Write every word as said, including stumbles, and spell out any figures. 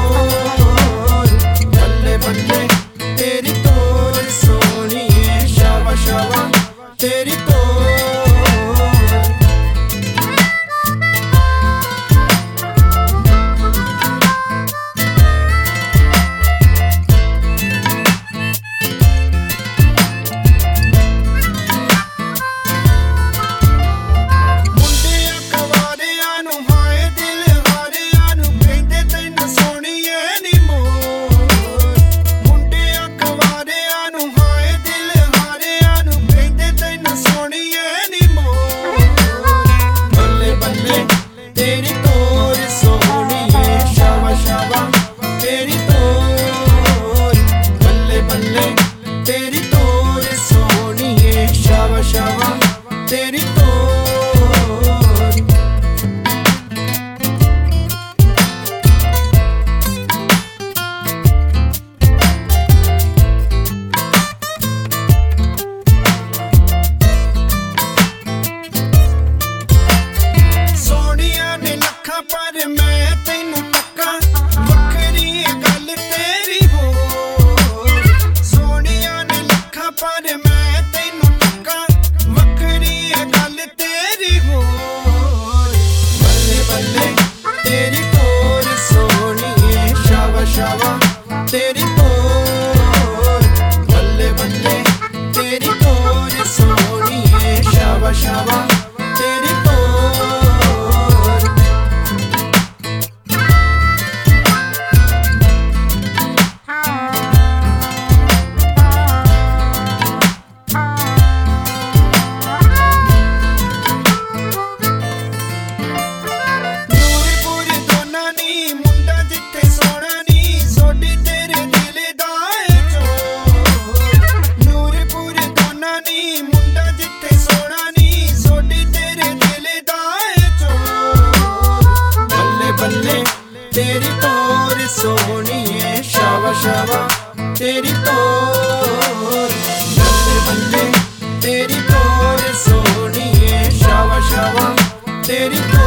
तोर, बल्ले बल्ले तेरी तोर सोनिए, शाबा शाबा तेरी तोर। तेरी तोर सोनिए, शाबा शाबा तेरी तोर, बल्ले बल्ले तेरी तोर सोनिए, शाबा शाबा तेरी तोर। पर मैं तेनू टक्का, वखरी गल तेरी होर, सोनिया ने लखा पर मैं तेनू टक्का, वखरी गल तेरी होर, बल्ले बल्ले तेरी तोर सोनिए, शाबा शाबा तेरी तोर, बल्ले बल्ले तेरी तोर सोनिए, शाबा शाबा तेरी तोर। तेरी तोर सोनिए, शाबा शाबा तेरी तोर, बल्ले बल्ले तेरी तोर सोनिए, शाबा शाबा तेरी तोर।